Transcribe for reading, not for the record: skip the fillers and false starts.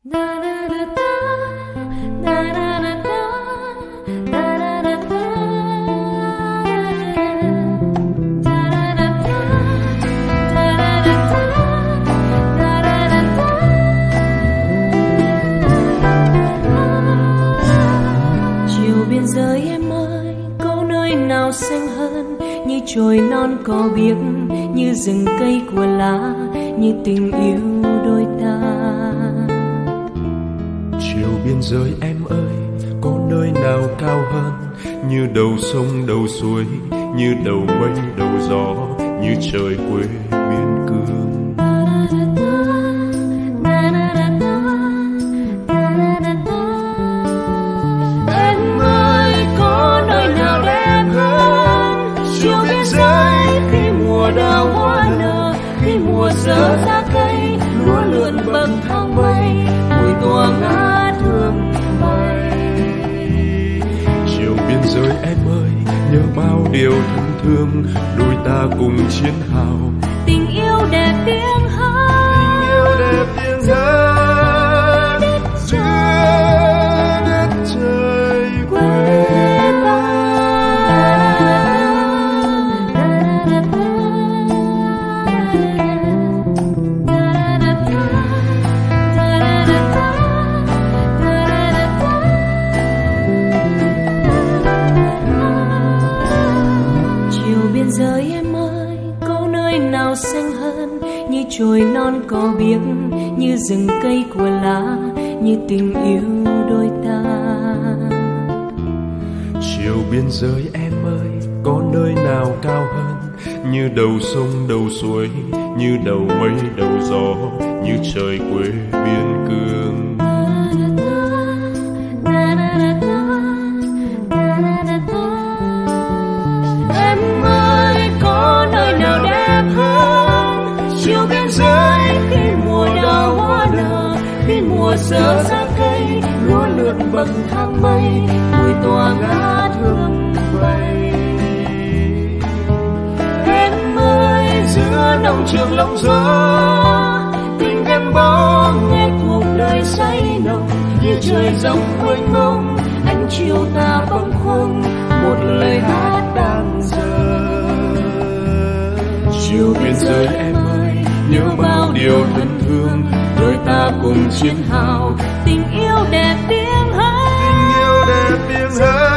Chiều biên giới em ơi, có nơi nào xanh hơn như chồi non cỏ biếc, như rừng cây của lá, như tình yêu đôi ta. Chiều biên giới em ơi, có nơi nào cao hơn như đầu sông đầu suối, như đầu mây đầu gió, như trời quê biên cương. Em ơi, có nơi nào đẹp hơn chiều biên giới, khi mùa đào hoa nở, khi mùa rỡ ra cây lúa lượn bậc thang mây, mùi tỏa ngát hương mây. Chiều biên giới em ơi, nhớ bao điều thân thương, đôi ta cùng chiến hào. Tình yêu đẹp tiếng hát, Tình yêu đẹp tiếng hát giữa đất trời quê ta. Chiều biên giới em ơi, có nơi nào xanh hơn như chồi non cỏ biếc, như rừng cây của lá, như tình yêu đôi ta. Chiều biên giới em ơi, có nơi nào cao hơn như đầu sông đầu suối, như đầu mây đầu gió, như trời quê biên cương. Em ơi, có nơi nào đẹp hơn chiều biên giới, khi mùa đào hoa nở, khi mùa rỡ ra cây lúa lượn bậc thang mây, mùi tỏa ngát hương mây. Em ơi, giữa nồng trường lòng gió, tình gắn bó nghe cuộc đời say nồng, như trời rộng mênh mông, ánh chiều ta bâng khuâng, một lời hát đang dở. Chiều biên giới em ơi, nhớ bao điều thân thương, đôi ta cùng chiến hào. Tình yêu đẹp tiếng hát, Tình yêu đẹp tiếng hát